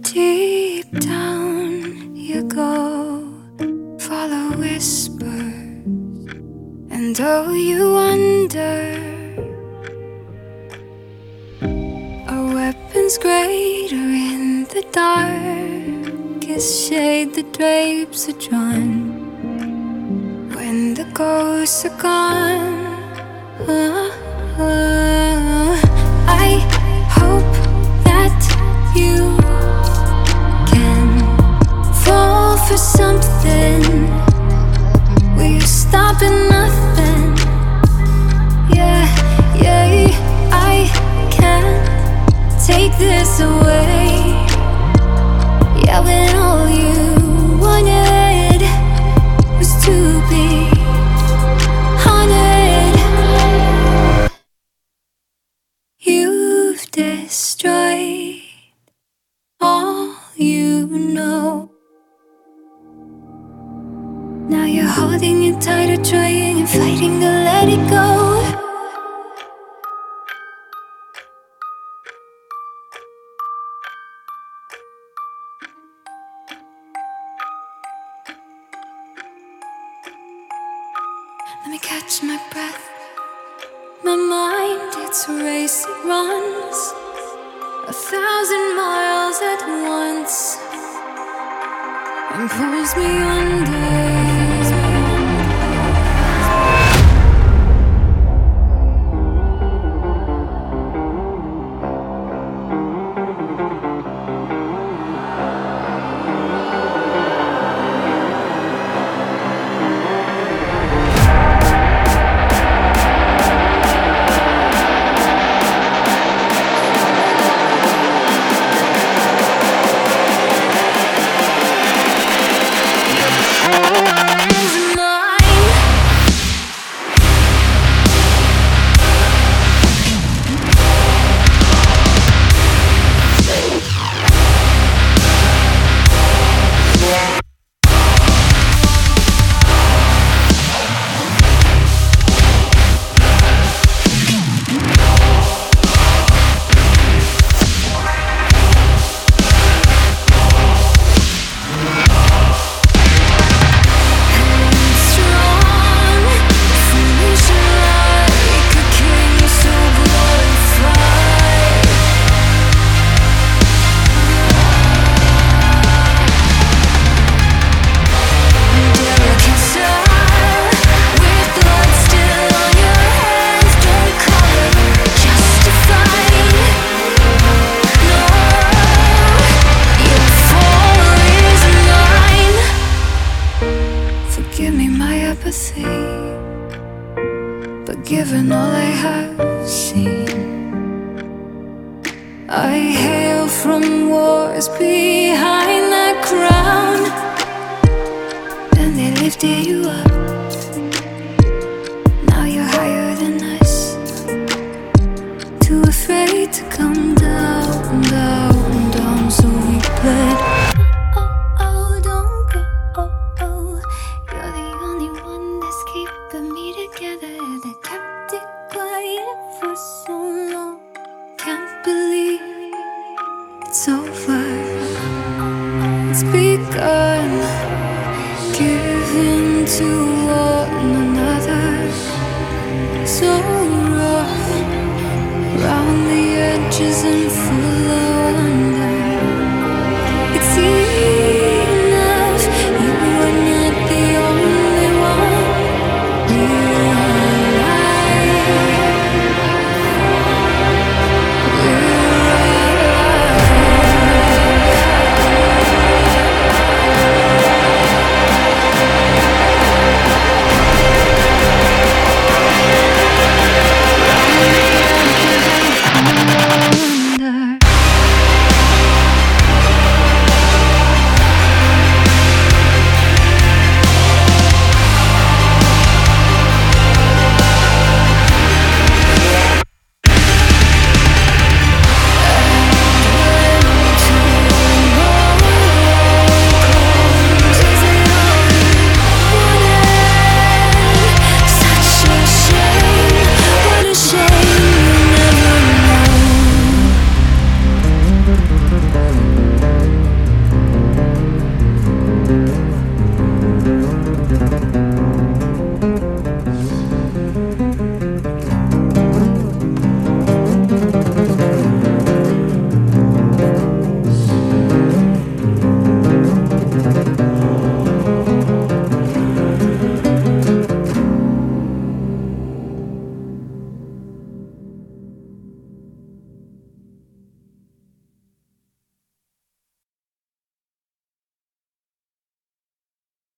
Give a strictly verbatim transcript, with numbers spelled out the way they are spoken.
Deep down you go, follow whispers, and oh, you wonder, are weapons greater in the darkest shade the drapes are drawn when the ghosts are gone? uh, uh, I hope that you fall for something. We're stopping nothing. Yeah, yeah, I can't take this away. Yeah, when all you wanted was to be haunted, you've destroyed all you know. Now you're holding it tighter, trying and fighting to let it go. Let me catch my breath. My mind, it's a race, it runs a thousand miles at once and pulls me under. Give me my apathy, but given all I have seen, I hail from wars behind that crown, and they lifted you up. Now you're higher than us, too afraid to come down, down, down, so we bled. It's over, it's begun, giving to one another, so rough, round the edges and full.